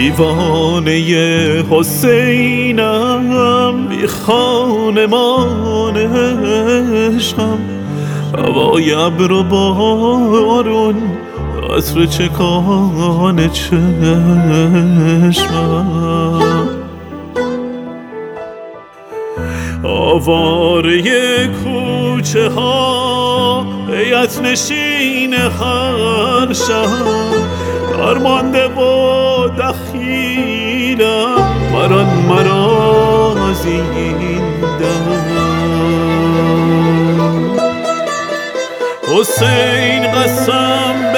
دیوانه حسینم، بی خانمان عشقم، هوای ابر و بارون، عطر چکان چشمم. آواره کوچه ها، هیئت نشین هر شهر، درمانده و دخیلم، مران مرا زیندم. حسین قسم به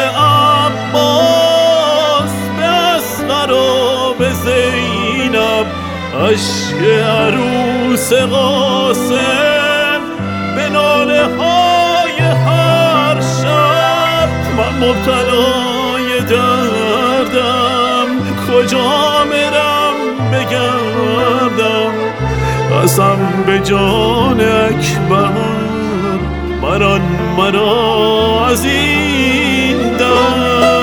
عباس، به اصغر و به زینب، اشک عروس قاسم به ناله های هر شب. من مبتلای دردم، کجا برم بگردم؟ قسم به جان اکبر، مران مرا از این درد.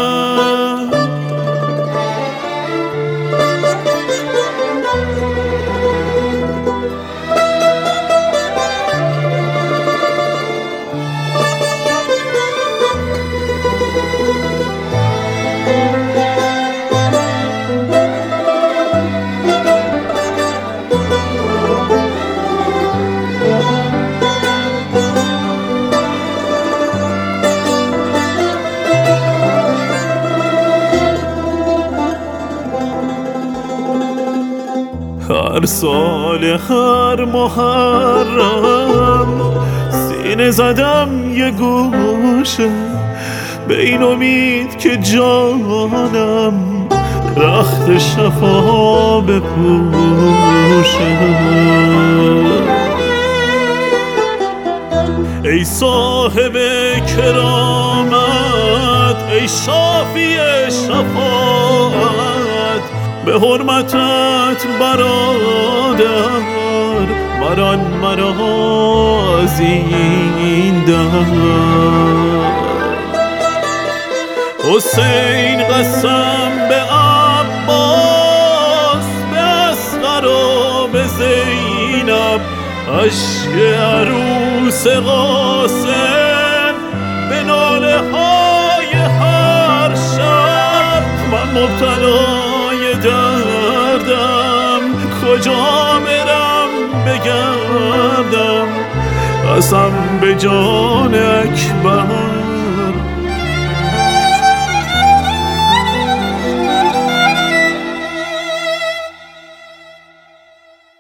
هر سال هر محرم، سینه زدم یه گوشه، به این امید که جانم رخت شفا بپوشه. ای صاحب کرامت، ای شافی شفاعت، به حرمتت برادر، مران مرا زین دهد. حسین قسم به عباس، به اصغر و به زینب، اشک عروس قاسم به ناله های هر شب. من مبتلای دردم، کجا برم بگردم؟ قسم به جان اکبر،